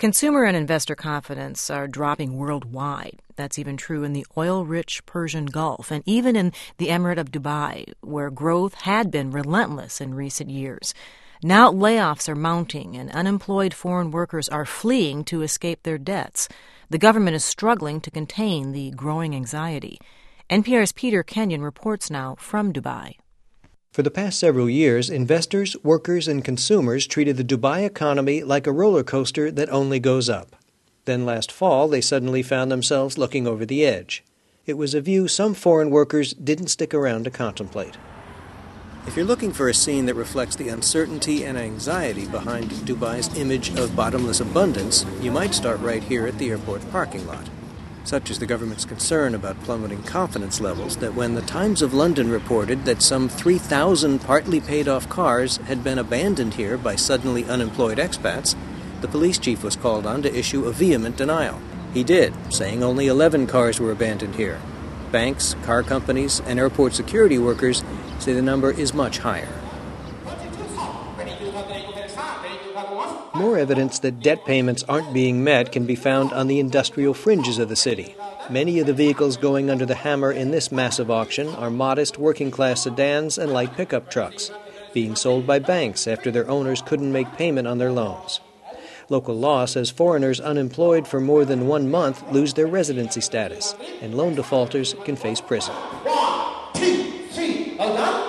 Consumer and investor confidence are dropping worldwide. That's even true in the oil-rich Persian Gulf and even in the Emirate of Dubai, where growth had been relentless in recent years. Now layoffs are mounting and unemployed foreign workers are fleeing to escape their debts. The government is struggling to contain the growing anxiety. NPR's Peter Kenyon reports now from Dubai. For the past several years, investors, workers, and consumers treated the Dubai economy like a roller coaster that only goes up. Then last fall, they suddenly found themselves looking over the edge. It was a view some foreign workers didn't stick around to contemplate. If you're looking for a scene that reflects the uncertainty and anxiety behind Dubai's image of bottomless abundance, you might start right here at the airport parking lot. Such is the government's concern about plummeting confidence levels that when the Times of London reported that some 3,000 partly paid-off cars had been abandoned here by suddenly unemployed expats, the police chief was called on to issue a vehement denial. He did, saying only 11 cars were abandoned here. Banks, car companies, and airport security workers say the number is much higher. More evidence that debt payments aren't being met can be found on the industrial fringes of the city. Many of the vehicles going under the hammer in this massive auction are modest working-class sedans and light pickup trucks, being sold by banks after their owners couldn't make payment on their loans. Local law says foreigners unemployed for more than 1 month lose their residency status, and loan defaulters can face prison. 1, 2, 3, all done?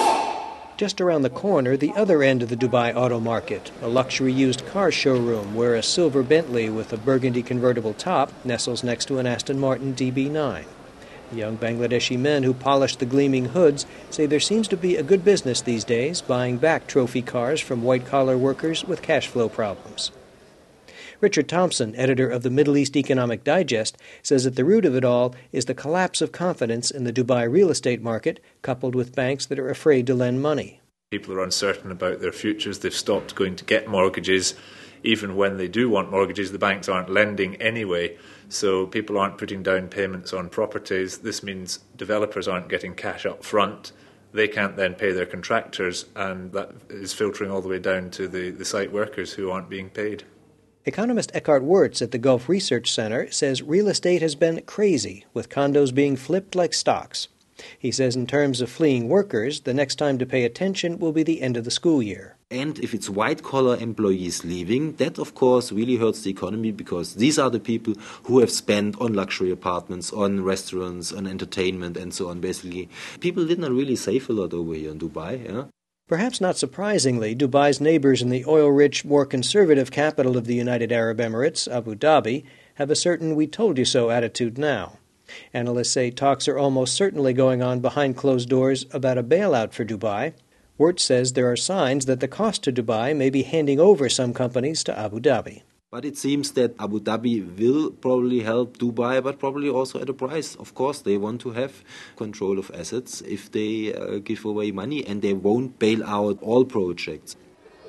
Just around the corner, the other end of the Dubai auto market, a luxury used car showroom where a silver Bentley with a burgundy convertible top nestles next to an Aston Martin DB9. The young Bangladeshi men who polish the gleaming hoods say there seems to be a good business these days buying back trophy cars from white-collar workers with cash flow problems. Richard Thompson, editor of the Middle East Economic Digest, says at the root of it all is the collapse of confidence in the Dubai real estate market, coupled with banks that are afraid to lend money. People are uncertain about their futures. They've stopped going to get mortgages. Even when they do want mortgages, the banks aren't lending anyway, so people aren't putting down payments on properties. This means developers aren't getting cash up front. They can't then pay their contractors, and that is filtering all the way down to the site workers who aren't being paid. Economist Eckhart Wirtz at the Gulf Research Center says real estate has been crazy, with condos being flipped like stocks. He says in terms of fleeing workers, the next time to pay attention will be the end of the school year. And if it's white-collar employees leaving, that of course really hurts the economy, because these are the people who have spent on luxury apartments, on restaurants, on entertainment and so on. Basically, people did not really save a lot over here in Dubai. Yeah? Perhaps not surprisingly, Dubai's neighbors in the oil-rich, more conservative capital of the United Arab Emirates, Abu Dhabi, have a certain we-told-you-so attitude now. Analysts say talks are almost certainly going on behind closed doors about a bailout for Dubai. Wirtz says there are signs that the cost to Dubai may be handing over some companies to Abu Dhabi. But it seems that Abu Dhabi will probably help Dubai, but probably also at a price. Of course, they want to have control of assets if they give away money, and they won't bail out all projects.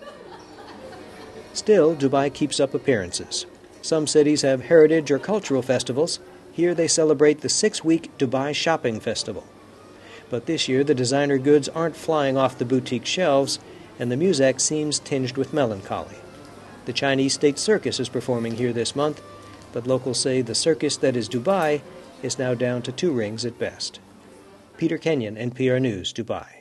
Still, Dubai keeps up appearances. Some cities have heritage or cultural festivals. Here they celebrate the 6-week Dubai Shopping Festival. But this year the designer goods aren't flying off the boutique shelves, and the muzak seems tinged with melancholy. The Chinese State Circus is performing here this month, but locals say the circus that is Dubai is now down to 2 rings at best. Peter Kenyon, NPR News, Dubai.